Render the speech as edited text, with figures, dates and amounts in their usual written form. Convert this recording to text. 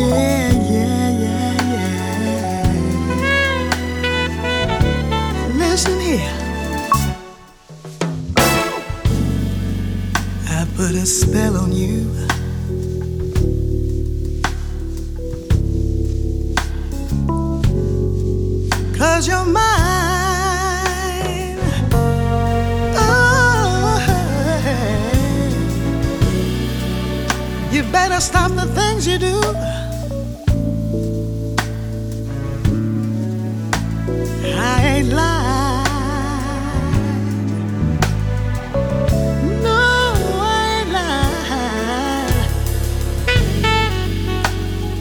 Yeah, yeah, yeah, yeah. Listen here. I put a spell on you. Cause you're mine. Oh, hey. You better stop the things you do.